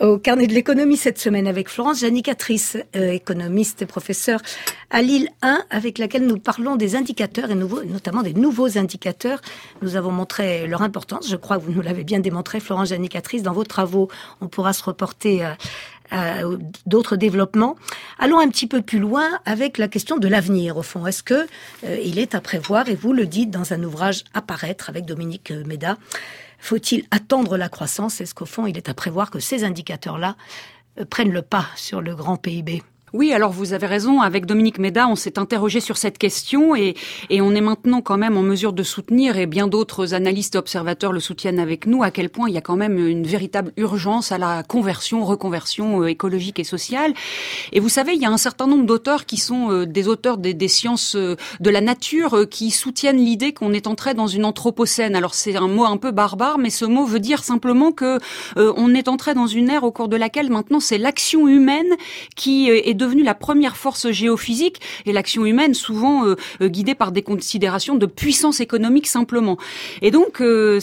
au carnet de l'économie cette semaine avec Florence Janicatrice, économiste et professeure à Lille 1, avec laquelle nous parlons des indicateurs et notamment des nouveaux indicateurs. Nous avons montré leur importance. Je crois que vous nous l'avez bien démontré, Florence Janicatrice. Dans vos travaux, on pourra se reporter à d'autres développements. Allons un petit peu plus loin avec la question de l'avenir, au fond. Est-ce que il est à prévoir, et vous le dites dans un ouvrage à paraître avec Dominique Méda, faut-il attendre la croissance? Est-ce qu'au fond, il est à prévoir que ces indicateurs-là prennent le pas sur le grand PIB? Oui, alors vous avez raison. Avec Dominique Méda, on s'est interrogé sur cette question et on est maintenant quand même en mesure de soutenir, et bien d'autres analystes et observateurs le soutiennent avec nous, à quel point il y a quand même une véritable urgence à la reconversion écologique et sociale. Et vous savez, il y a un certain nombre d'auteurs qui sont des auteurs des sciences de la nature qui soutiennent l'idée qu'on est entré dans une anthropocène. Alors c'est un mot un peu barbare, mais ce mot veut dire simplement que on est entré dans une ère au cours de laquelle maintenant c'est l'action humaine qui est devenue la première force géophysique, et l'action humaine souvent guidée par des considérations de puissance économique simplement. Et donc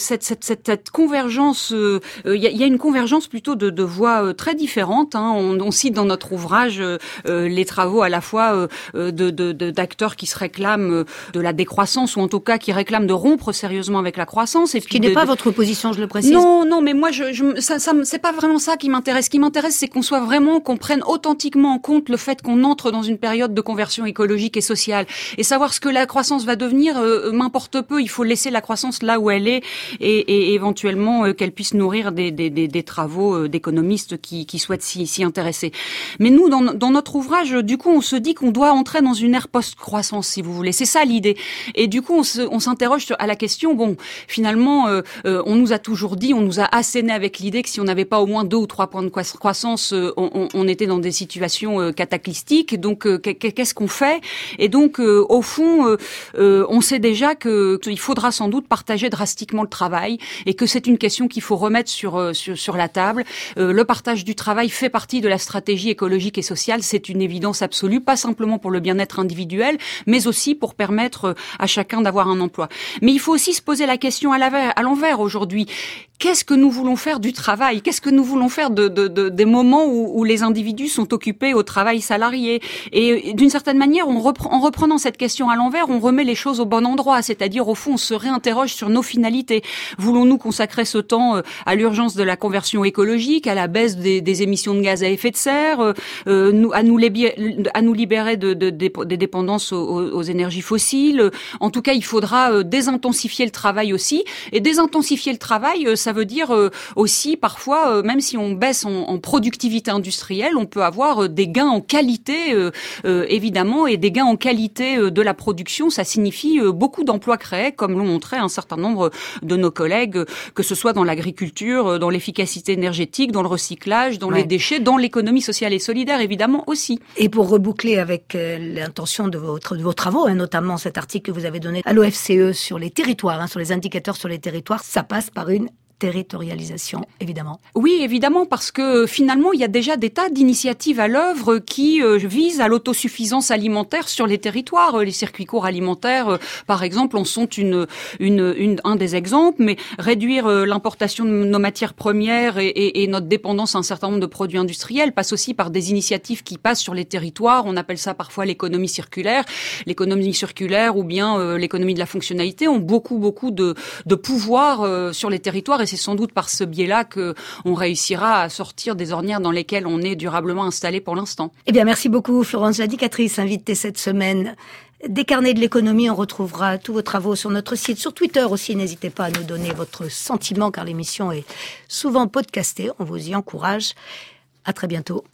cette convergence, il y a une convergence plutôt de voies très différentes. On cite dans notre ouvrage les travaux à la fois d'acteurs qui se réclament de la décroissance, ou en tout cas qui réclament de rompre sérieusement avec la croissance. Et puis qui n'est pas votre position, je le précise. Non, mais moi ça c'est pas vraiment ça qui m'intéresse. Ce qui m'intéresse, c'est qu'on prenne authentiquement en compte le fait qu'on entre dans une période de conversion écologique et sociale. Et savoir ce que la croissance va devenir m'importe peu. Il faut laisser la croissance là où elle est et éventuellement qu'elle puisse nourrir des travaux d'économistes qui souhaitent s'y intéresser. Mais nous, dans notre ouvrage, du coup, on se dit qu'on doit entrer dans une ère post-croissance, si vous voulez. C'est ça l'idée. Et du coup, on s'interroge à la question, finalement, on nous a toujours dit, on nous a asséné avec l'idée que si on n'avait pas au moins 2 ou 3 points de croissance, on était dans des situations cataclystiques. Donc, qu'est-ce qu'on fait? Et donc, au fond, on sait déjà qu'il faudra sans doute partager drastiquement le travail, et que c'est une question qu'il faut remettre sur la table. Le partage du travail fait partie de la stratégie écologique et sociale. C'est une évidence absolue, pas simplement pour le bien-être individuel, mais aussi pour permettre à chacun d'avoir un emploi. Mais il faut aussi se poser la question à l'envers aujourd'hui. Qu'est-ce que nous voulons faire du travail? Qu'est-ce que nous voulons faire des moments où les individus sont occupés au travail salarié? Et d'une certaine manière, en reprenant cette question à l'envers, on remet les choses au bon endroit. C'est-à-dire, au fond, on se réinterroge sur nos finalités. Voulons-nous consacrer ce temps à l'urgence de la conversion écologique, à la baisse des émissions de gaz à effet de serre, à nous libérer des dépendances aux énergies fossiles? En tout cas, il faudra désintensifier le travail aussi. Et désintensifier le travail, ça veut dire aussi parfois, même si on baisse en productivité industrielle, on peut avoir des gains en qualité, évidemment, et des gains en qualité de la production. Ça signifie beaucoup d'emplois créés, comme l'ont montré un certain nombre de nos collègues, que ce soit dans l'agriculture, dans l'efficacité énergétique, dans le recyclage, dans les déchets, dans l'économie sociale et solidaire, évidemment, aussi. Et pour reboucler avec l'intention de vos travaux, notamment cet article que vous avez donné à l'OFCE sur les territoires, sur les indicateurs sur les territoires, ça passe par une territorialisation, évidemment. Oui, évidemment, parce que finalement, il y a déjà des tas d'initiatives à l'œuvre qui visent à l'autosuffisance alimentaire sur les territoires. Les circuits courts alimentaires, par exemple, en sont un des exemples, mais réduire l'importation de nos matières premières et notre dépendance à un certain nombre de produits industriels passe aussi par des initiatives qui passent sur les territoires. On appelle ça parfois l'économie circulaire. L'économie circulaire ou bien l'économie de la fonctionnalité ont beaucoup de pouvoir sur les territoires, et c'est sans doute par ce biais-là qu'on réussira à sortir des ornières dans lesquelles on est durablement installé pour l'instant. Eh bien, merci beaucoup, Florence Janicatrice, invitée cette semaine des carnets de l'économie. On retrouvera tous vos travaux sur notre site, sur Twitter aussi. N'hésitez pas à nous donner votre sentiment, car l'émission est souvent podcastée. On vous y encourage. À très bientôt.